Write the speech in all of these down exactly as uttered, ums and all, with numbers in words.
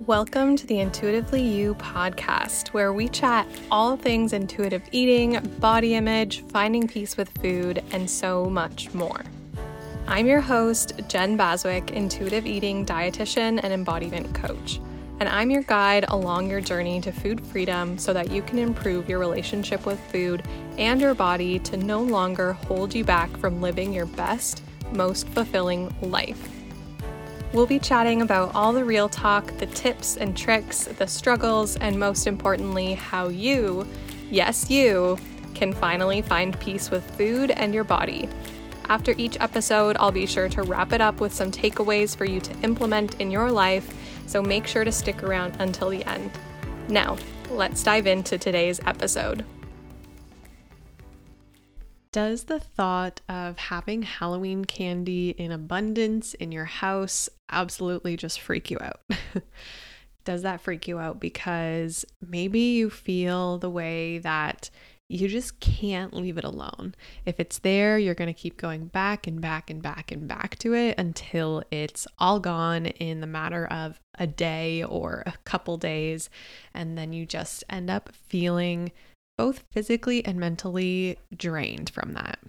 Welcome to the Intuitively You podcast, where we chat all things intuitive eating, body image, finding peace with food, and so much more. I'm your host, Jen Baswick, intuitive eating dietitian and embodiment coach, and I'm your guide along your journey to food freedom so that you can improve your relationship with food and your body to no longer hold you back from living your best, most fulfilling life. We'll be chatting about all the real talk, the tips and tricks, the struggles, and most importantly, how you, yes you, can finally find peace with food and your body. After each episode, I'll be sure to wrap it up with some takeaways for you to implement in your life, so make sure to stick around until the end. Now, let's dive into today's episode. Does the thought of having Halloween candy in abundance in your house absolutely just freak you out? Does that freak you out because maybe you feel the way that you just can't leave it alone? If it's there, you're going to keep going back and back and back and back to it until it's all gone in the matter of a day or a couple days, and then you just end up feeling both physically and mentally drained from that.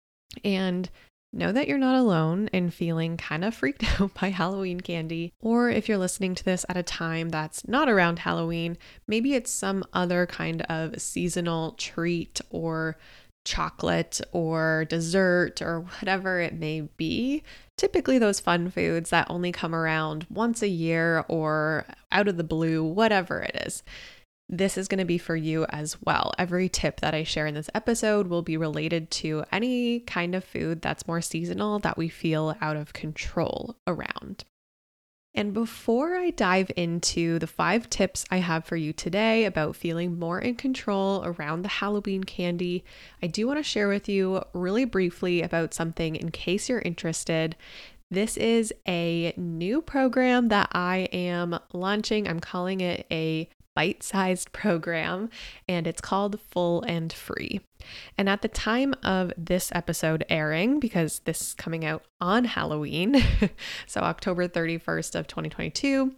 And know that you're not alone in feeling kind of freaked out by Halloween candy. Or if you're listening to this at a time that's not around Halloween, maybe it's some other kind of seasonal treat or chocolate or dessert or whatever it may be. Typically those fun foods that only come around once a year or out of the blue, whatever it is. This is going to be for you as well. Every tip that I share in this episode will be related to any kind of food that's more seasonal that we feel out of control around. And before I dive into the five tips I have for you today about feeling more in control around the Halloween candy, I do want to share with you really briefly about something in case you're interested. This is a new program that I am launching. I'm calling it a bite-sized program, and it's called Full and Free. And at the time of this episode airing, because this is coming out on Halloween, so October thirty-first of twenty twenty-two,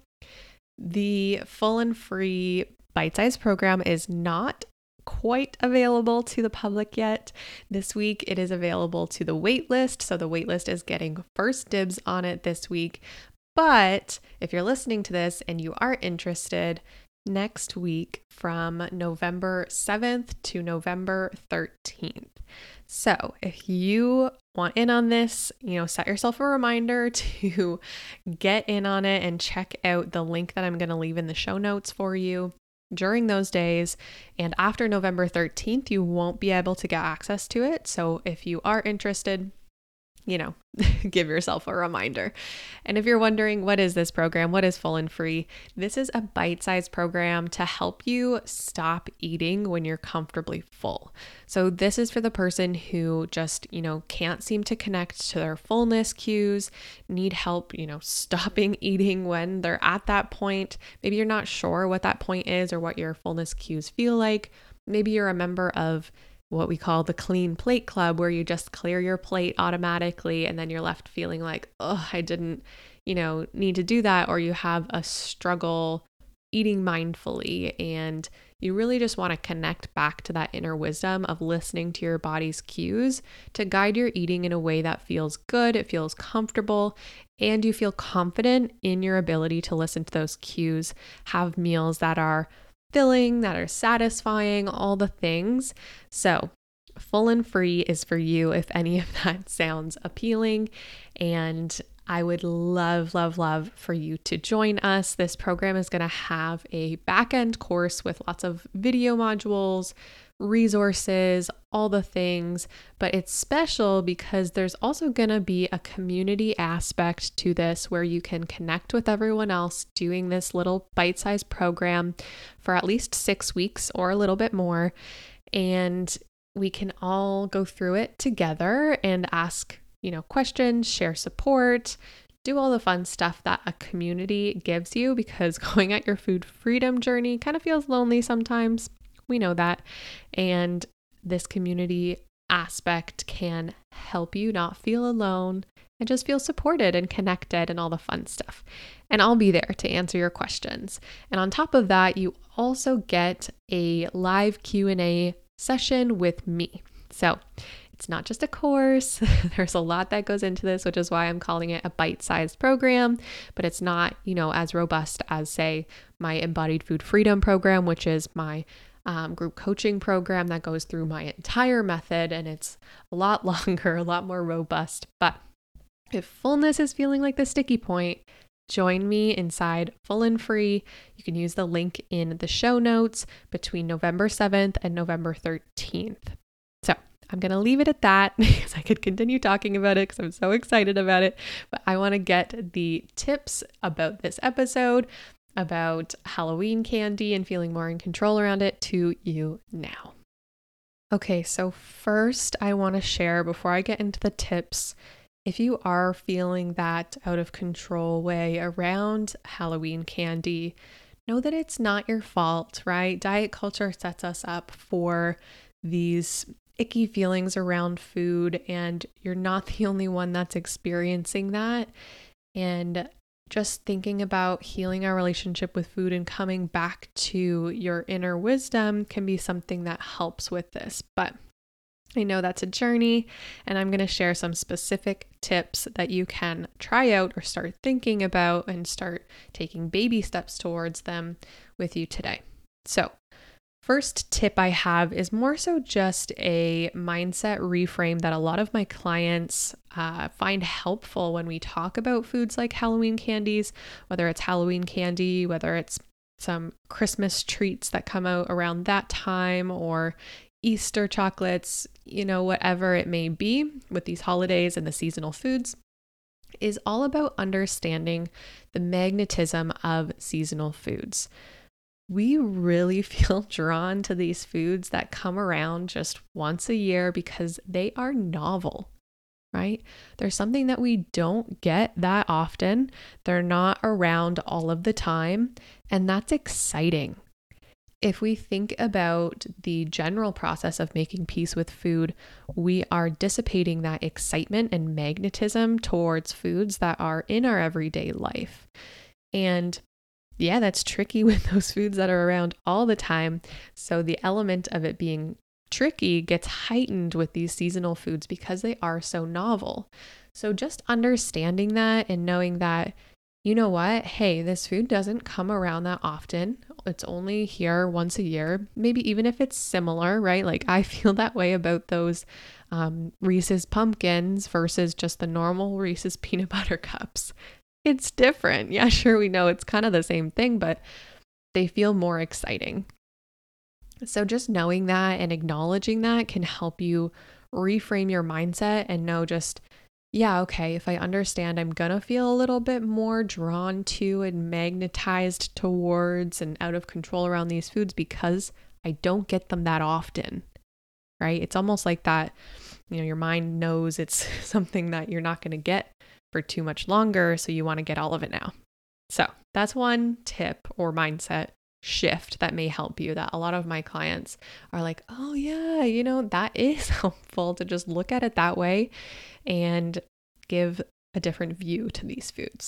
the Full and Free bite-sized program is not quite available to the public yet. This week it is available to the waitlist, so the waitlist is getting first dibs on it this week. But if you're listening to this and you are interested, next week from November seventh to November thirteenth. So if you want in on this, you know, set yourself a reminder to get in on it and check out the link that I'm going to leave in the show notes for you during those days. And after November thirteenth, you won't be able to get access to it. So if you are interested, you know, give yourself a reminder. And if you're wondering, what is this program? What is Full and Free? This is a bite-sized program to help you stop eating when you're comfortably full. So this is for the person who just, you know, can't seem to connect to their fullness cues, need help, you know, stopping eating when they're at that point. Maybe you're not sure what that point is or what your fullness cues feel like. Maybe you're a member of what we call the clean plate club, where you just clear your plate automatically and then you're left feeling like, oh, I didn't, you know, need to do that. Or you have a struggle eating mindfully and you really just want to connect back to that inner wisdom of listening to your body's cues to guide your eating in a way that feels good, it feels comfortable, and you feel confident in your ability to listen to those cues, have meals that are filling, that are satisfying, all the things. So Full and Free is for you if any of that sounds appealing. And I would love, love, love for you to join us. This program is going to have a back-end course with lots of video modules, resources, all the things, but it's special because there's also going to be a community aspect to this where you can connect with everyone else doing this little bite-sized program for at least six weeks or a little bit more. And we can all go through it together and ask, you know, questions, share support, do all the fun stuff that a community gives you, because going at your food freedom journey kind of feels lonely sometimes. We know that. And this community aspect can help you not feel alone and just feel supported and connected and all the fun stuff. And I'll be there to answer your questions. And on top of that, you also get a live Q and A session with me. So it's not just a course. There's a lot that goes into this, which is why I'm calling it a bite-sized program, but it's not, you know, as robust as, say, my Embodied Food Freedom program, which is my um, group coaching program that goes through my entire method. And it's a lot longer, a lot more robust. But if fullness is feeling like the sticky point, join me inside Full and Free. You can use the link in the show notes between November seventh and November thirteenth. So I'm going to leave it at that because I could continue talking about it because I'm so excited about it. But I want to get the tips about this episode, about Halloween candy and feeling more in control around it to you now. Okay, so first I want to share, before I get into the tips, if you are feeling that out of control way around Halloween candy, know that it's not your fault, right? Diet culture sets us up for these icky feelings around food, and you're not the only one that's experiencing that. And just thinking about healing our relationship with food and coming back to your inner wisdom can be something that helps with this. But I know that's a journey, and I'm going to share some specific tips that you can try out or start thinking about and start taking baby steps towards them with you today. So, first tip I have is more so just a mindset reframe that a lot of my clients uh, find helpful when we talk about foods like Halloween candies, whether it's Halloween candy, whether it's some Christmas treats that come out around that time, or Easter chocolates, you know, whatever it may be with these holidays and the seasonal foods, is all about understanding the magnetism of seasonal foods. We really feel drawn to these foods that come around just once a year because they are novel, right? They're something that we don't get that often. They're not around all of the time, and that's exciting. If we think about the general process of making peace with food, we are dissipating that excitement and magnetism towards foods that are in our everyday life. And yeah, that's tricky with those foods that are around all the time. So the element of it being tricky gets heightened with these seasonal foods because they are so novel. So just understanding that and knowing that, you know what, hey, this food doesn't come around that often. It's only here once a year, maybe even if it's similar, right? Like I feel that way about those um, Reese's pumpkins versus just the normal Reese's peanut butter cups. It's different. Yeah, sure, we know it's kind of the same thing, but they feel more exciting. So just knowing that and acknowledging that can help you reframe your mindset and know just, yeah, okay, if I understand, I'm going to feel a little bit more drawn to and magnetized towards and out of control around these foods because I don't get them that often, right? It's almost like that, you know, your mind knows it's something that you're not going to get for too much longer, so you want to get all of it now. So that's one tip or mindset shift that may help you, that a lot of my clients are like, oh yeah, you know, that is helpful to just look at it that way and give a different view to these foods.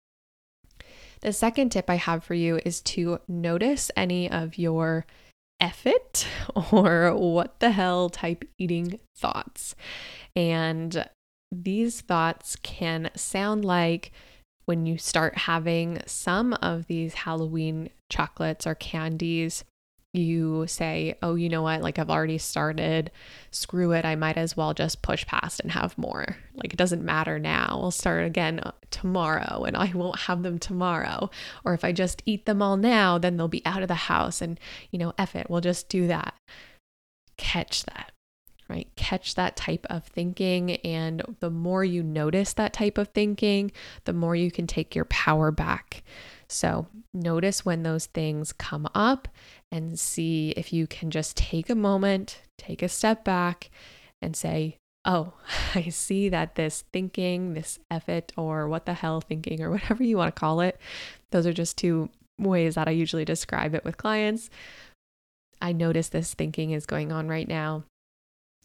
The second tip I have for you is to notice any of your F it or what the hell type eating thoughts. And these thoughts can sound like when you start having some of these Halloween chocolates or candies, you say, oh, you know what, like I've already started, screw it, I might as well just push past and have more. Like it doesn't matter now, I'll start again tomorrow and I won't have them tomorrow. Or if I just eat them all now, then they'll be out of the house and, you know, F it, we'll just do that. Catch that. Right? Catch that type of thinking. And the more you notice that type of thinking, the more you can take your power back. So notice when those things come up and see if you can just take a moment, take a step back and say, oh, I see that this thinking, this F it or what the hell thinking or whatever you want to call it. Those are just two ways that I usually describe it with clients. I notice this thinking is going on right now.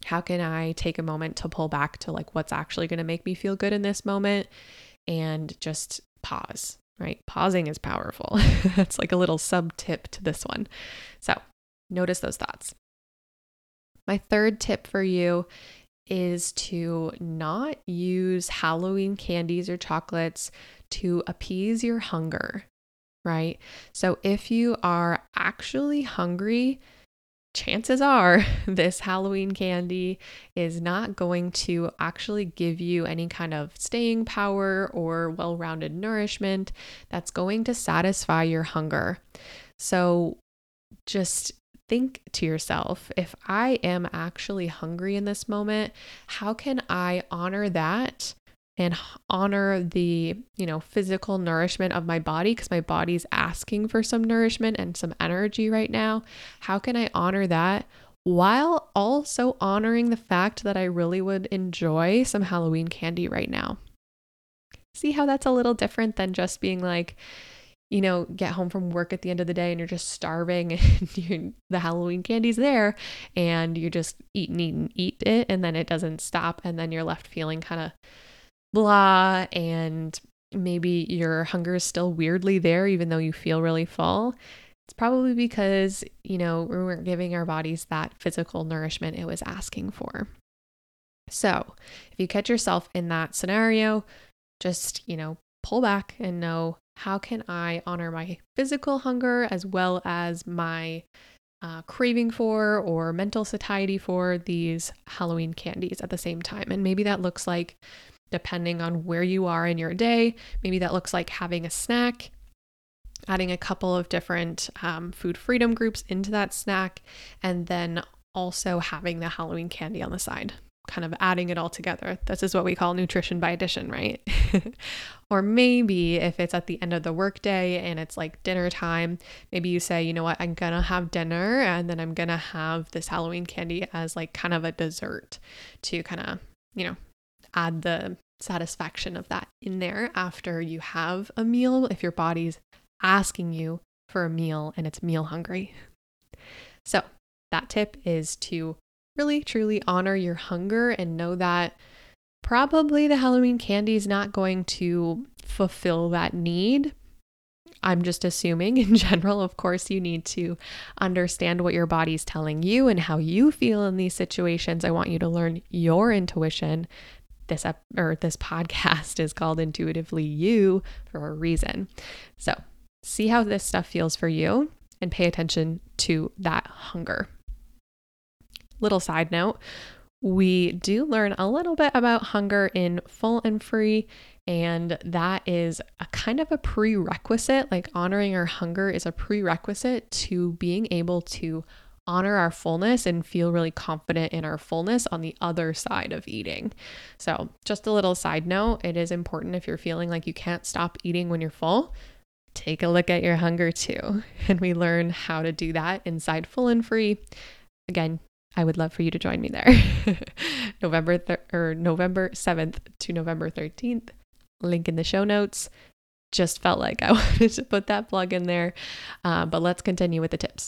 How can I take a moment to pull back to like what's actually going to make me feel good in this moment and just pause, right? Pausing is powerful. That's like a little sub tip to this one. So notice those thoughts. My third tip for you is to not use Halloween candies or chocolates to appease your hunger, right? So if you are actually hungry, chances are this Halloween candy is not going to actually give you any kind of staying power or well-rounded nourishment that's going to satisfy your hunger. So just think to yourself, if I am actually hungry in this moment, how can I honor that and honor the, you know, physical nourishment of my body, because my body's asking for some nourishment and some energy right now? How can I honor that while also honoring the fact that I really would enjoy some Halloween candy right now? See how that's a little different than just being like, you know, get home from work at the end of the day and you're just starving and you, the Halloween candy's there and you just eat and eat and eat it, and then it doesn't stop, and then you're left feeling kind of blah, and maybe your hunger is still weirdly there even though you feel really full. It's probably because, you know, we weren't giving our bodies that physical nourishment it was asking for. So if you catch yourself in that scenario, just, you know, pull back and know, how can I honor my physical hunger as well as my uh, craving for or mental satiety for these Halloween candies at the same time? And maybe that looks like, depending on where you are in your day, maybe that looks like having a snack, adding a couple of different um, food freedom groups into that snack, and then also having the Halloween candy on the side, kind of adding it all together. This is what we call nutrition by addition, right? Or maybe if it's at the end of the workday and it's like dinner time, maybe you say, you know what, I'm gonna have dinner and then I'm gonna have this Halloween candy as like kind of a dessert to kind of, you know, add the satisfaction of that in there after you have a meal, if your body's asking you for a meal and it's meal hungry. So that tip is to really truly honor your hunger and know that probably the Halloween candy is not going to fulfill that need. I'm just assuming in general. Of course, you need to understand what your body's telling you and how you feel in these situations. I want you to learn your intuition. This ep- or this podcast is called Intuitively You for a reason. So see how this stuff feels for you and pay attention to that hunger. Little side note, we do learn a little bit about hunger in Full and Free, and that is a kind of a prerequisite. Like honoring our hunger is a prerequisite to being able to honor our fullness and feel really confident in our fullness on the other side of eating. So just a little side note, it is important, if you're feeling like you can't stop eating when you're full, take a look at your hunger too. And we learn how to do that inside Full and Free. Again, I would love for you to join me there. November th- or November seventh to November thirteenth. Link in the show notes. Just felt like I wanted to put that plug in there. Uh, but let's continue with the tips.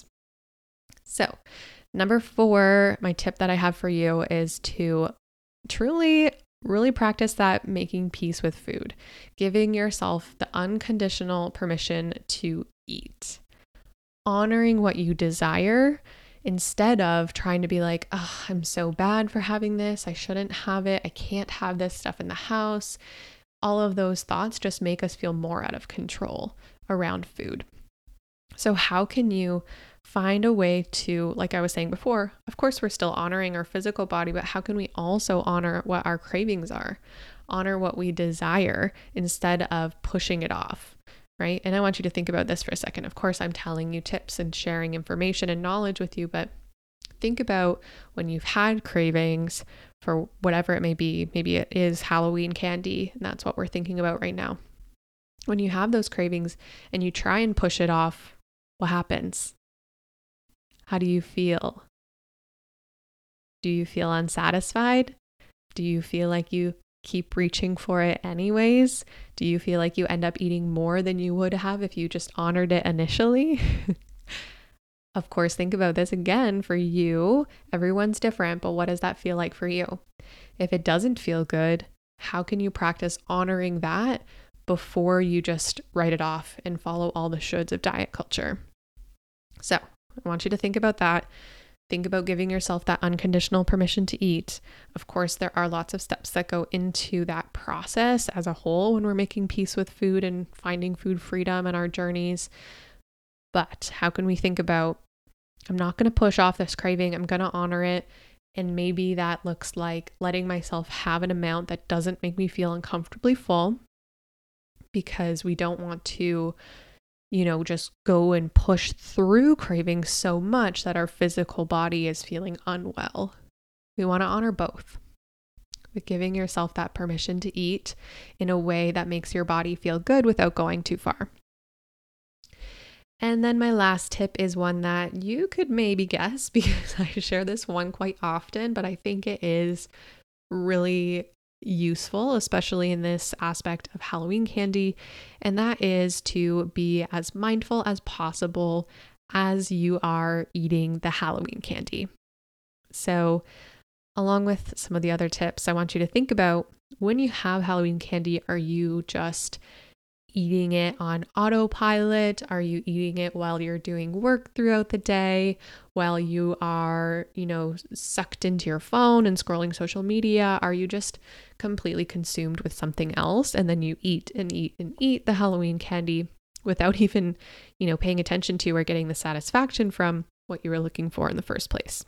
So, number four, my tip that I have for you is to truly, really practice that making peace with food, giving yourself the unconditional permission to eat, honoring what you desire, instead of trying to be like, oh, I'm so bad for having this. I shouldn't have it. I can't have this stuff in the house. All of those thoughts just make us feel more out of control around food. So how can you find a way to, like I was saying before, of course, we're still honoring our physical body, but how can we also honor what our cravings are, honor what we desire instead of pushing it off? Right? And I want you to think about this for a second. Of course, I'm telling you tips and sharing information and knowledge with you, but think about when you've had cravings for whatever it may be. Maybe it is Halloween candy, and that's what we're thinking about right now. When you have those cravings and you try and push it off, what happens? How do you feel? Do you feel unsatisfied? Do you feel like you keep reaching for it anyways? Do you feel like you end up eating more than you would have if you just honored it initially? Of course, think about this again for you. Everyone's different, but what does that feel like for you? If it doesn't feel good, how can you practice honoring that before you just write it off and follow all the shoulds of diet culture? So I want you to think about that. Think about giving yourself that unconditional permission to eat. Of course, there are lots of steps that go into that process as a whole when we're making peace with food and finding food freedom in our journeys. But how can we think about, I'm not going to push off this craving, I'm going to honor it. And maybe that looks like letting myself have an amount that doesn't make me feel uncomfortably full, because we don't want to, you know, just go and push through cravings so much that our physical body is feeling unwell. We want to honor both, with giving yourself that permission to eat in a way that makes your body feel good without going too far. And then my last tip is one that you could maybe guess, because I share this one quite often, but I think it is really useful, especially in this aspect of Halloween candy, and that is to be as mindful as possible as you are eating the Halloween candy. So, along with some of the other tips, I want you to think about, when you have Halloween candy, are you just eating it on autopilot? Are you eating it while you're doing work throughout the day, while you are, you know, sucked into your phone and scrolling social media? Are you just completely consumed with something else, and then you eat and eat and eat the Halloween candy without even, you know, paying attention to or getting the satisfaction from what you were looking for in the first place?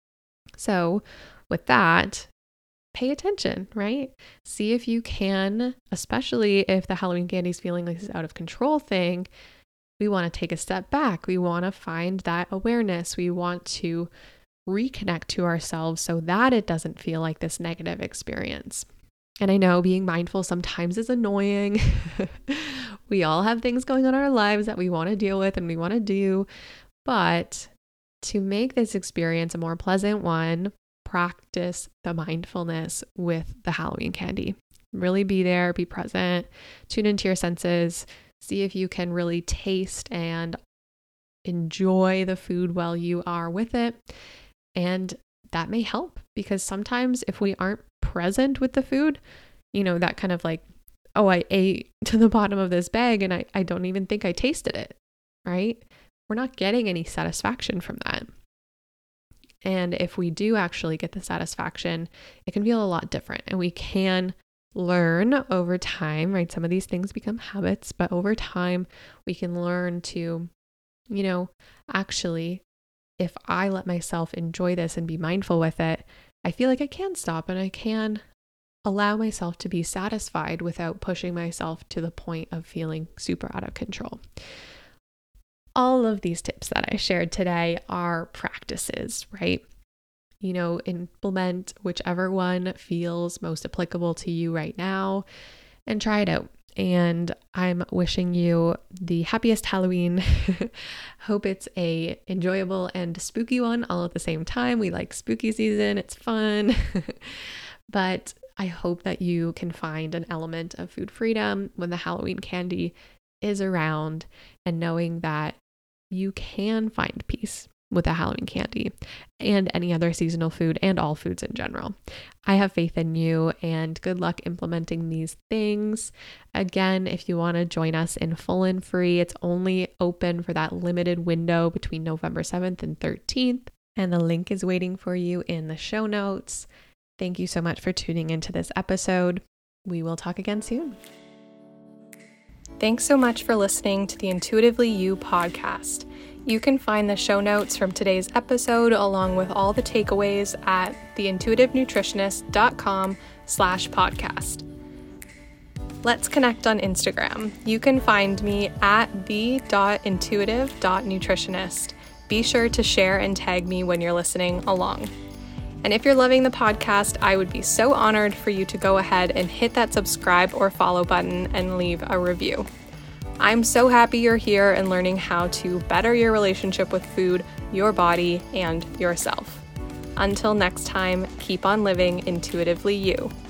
So with that, pay attention, right? See if you can, especially if the Halloween candy is feeling like this out of control thing, we want to take a step back. We want to find that awareness. We want to reconnect to ourselves so that it doesn't feel like this negative experience. And I know being mindful sometimes is annoying. We all have things going on in our lives that we want to deal with and we want to do, but to make this experience a more pleasant one, practice the mindfulness with the Halloween candy. Really be there, be present, tune into your senses, see if you can really taste and enjoy the food while you are with it. And that may help, because sometimes if we aren't present with the food, you know, that kind of like, oh, I ate to the bottom of this bag and I, I don't even think I tasted it, right? We're not getting any satisfaction from that. And if we do actually get the satisfaction, it can feel a lot different, and we can learn over time, right? Some of these things become habits, but over time we can learn to, you know, actually, if I let myself enjoy this and be mindful with it, I feel like I can stop and I can allow myself to be satisfied without pushing myself to the point of feeling super out of control. All of these tips that I shared today are practices, right? You know, implement whichever one feels most applicable to you right now and try it out. And I'm wishing you the happiest Halloween. Hope it's a enjoyable and spooky one all at the same time. We like spooky season. It's fun. But I hope that you can find an element of food freedom when the Halloween candy is around, and knowing that you can find peace with the Halloween candy and any other seasonal food and all foods in general. I have faith in you, and good luck implementing these things. Again, if you want to join us in Full and Free, it's only open for that limited window between November seventh and thirteenth, and the link is waiting for you in the show notes. Thank you so much for tuning into this episode. We will talk again soon. Thanks so much for listening to the Intuitively You podcast. You can find the show notes from today's episode along with all the takeaways at theintuitivenutritionist.com slash podcast. Let's connect on Instagram. You can find me at the.intuitive.nutritionist. Be sure to share and tag me when you're listening along. And if you're loving the podcast, I would be so honored for you to go ahead and hit that subscribe or follow button and leave a review. I'm so happy you're here and learning how to better your relationship with food, your body, and yourself. Until next time, keep on living intuitively you.